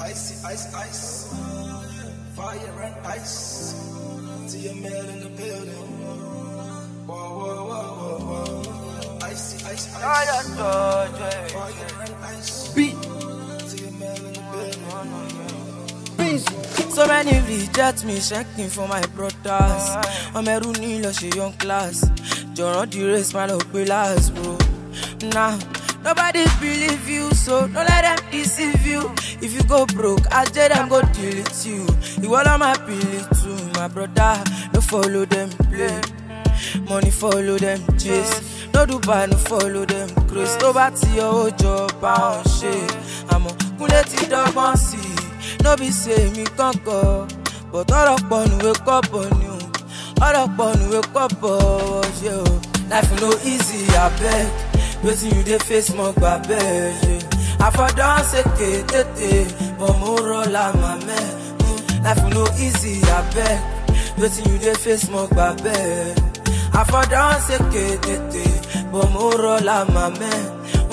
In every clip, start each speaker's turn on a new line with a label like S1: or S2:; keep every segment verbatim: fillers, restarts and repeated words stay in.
S1: Icy, ice, ice. Fire and ice. See your man in the building. Whoa, whoa, whoa, whoa, whoa. Icy, ice, ice. Fire and ice. Beat. See your man in the building.
S2: So many reject me, checking for my brothers. I'm a Rooney, lost a young class. Don't the race, man, up last, bro. Nah, nobody believe you, so don't let them deceive you. If you go broke, I tell them go delete you. You all on my pilly too, my brother. No follow them, play. Money follow them, chase. No do bad, no follow them, Chris. Nobody your job, bound shit. I'm a kuleti dog on see. No be say me can't go, but all up on wake up on you. All up on wake up on you. Life no easy, I beg. Waiting you they face more bad. I for dance a kete, but more la my man. Life no easy, I beg. Waiting you they face more bad. I for dance a kete, but more la my man.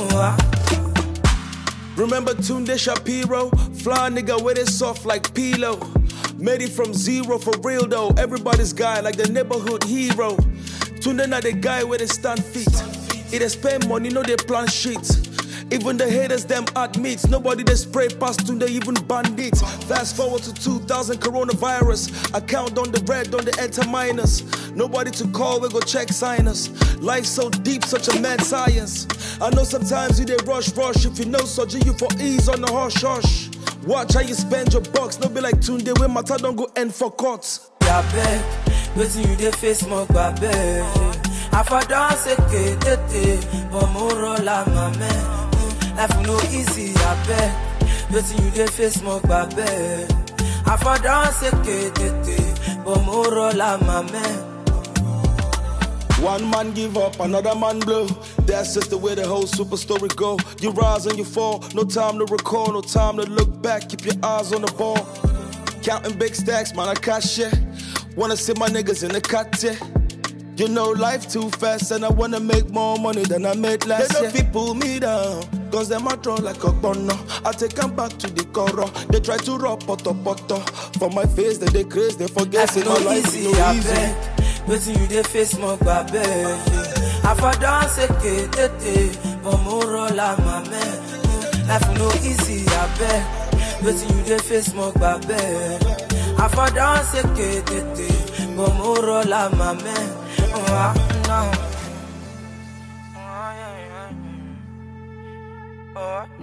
S1: Remember Tunde Shapiro? Fly nigga with it soft like pillow. Made it from zero for real though. Everybody's guy like the neighborhood hero. Tunde not the guy with his stand feet. It they spend money, no they plan shit. Even the haters them admit nobody they spray past Tunde even bandits. Fast forward to two thousand coronavirus. I count on the red on the enter minus. Nobody to call, we go check signers. Life so deep, such a mad science. I know sometimes you they rush, rush. If you know surgery, you for ease on the hush, hush. Watch how you spend your bucks. No be like Tunde when matter don't go end for court.
S2: Yeah, babe, waiting you they face more babe. I for dance a kete, but more la my man. Life no easy, I bet. Waiting you they face more babe. I for dance a kete, but more la my man.
S1: One man give up, another man blow. That's just the way the whole super story go. You rise and you fall, no time to recall, no time to look back. Keep your eyes on the ball. Counting big stacks, man, I cash it. Wanna see my niggas in the cut, yeah. You know life too fast and I wanna make more money than I made last year. They don't pull me down, cause them a draw like a gunner. I take them back to the corner. They try to rub poto poto. For my face, they they crazy, they forget it.
S2: No easy, no easy. Waiting you they face more babe. I for dance a kete, but more la my man. Life no easy, I bet. Waiting you they face more babe. I for dance a kete, but more la my man. Oh, no. Oh, yeah, yeah. Oh.